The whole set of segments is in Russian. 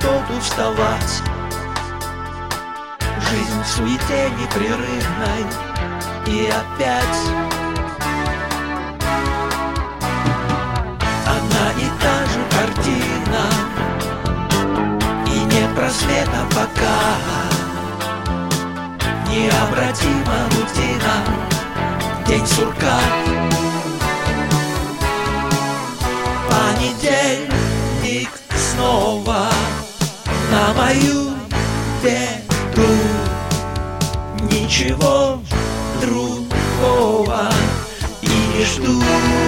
охоту вставать. Жизнь в суете непрерывной, и опять одна и та же картина, и нет просвета пока. Необратима рутина, день сурка. Понедельник снова на мою беду. Ничего другого и не жду.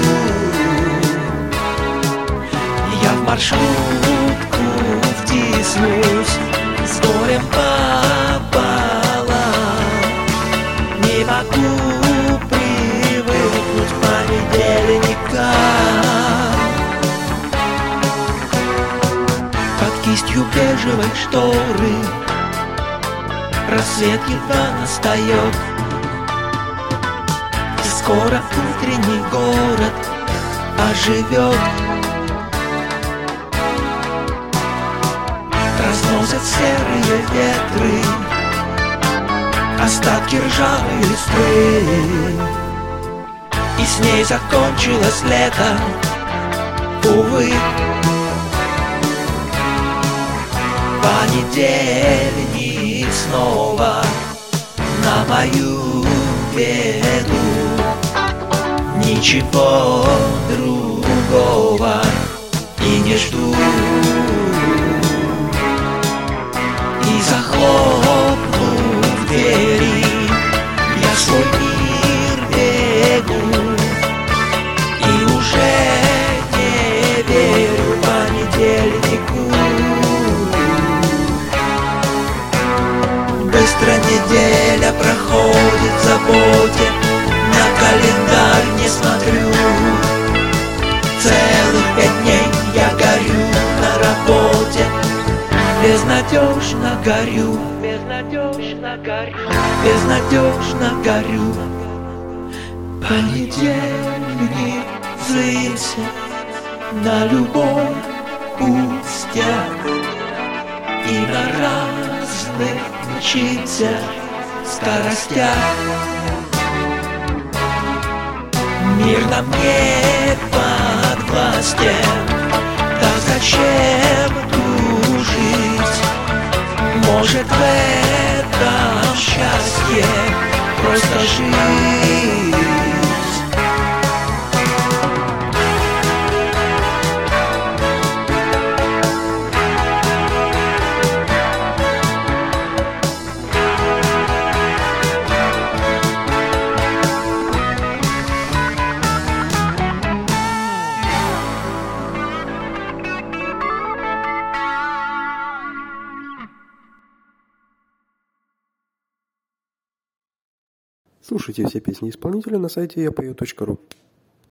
Я в маршрутку втиснусь с горем пополам. Не могу привыкнуть к понедельникам. Под кистью бежевой шторы рассвет едва настает, и скоро утренний город оживет. Разносят серые ветры остатки ржавой листвы, и с ней закончилось лето, увы. Понедельник снова на мою беду. Ничего другого и не жду. И захлопнув двери, я свой мир бегу, и уже не верю понедельнику. Быстро неделя проходит в заботе, на календарь не смотрю. Целых 5 дней я горю на работе, безнадежно горю, безнадежно горю, безнадежно горю. Понедельник злится на любой пустяк и на разных мчится скоростях. Мир нам не подвластен, так зачем дружить? Может, в этом счастье просто жить? Слушайте все песни исполнителя на сайте yapeo.ru.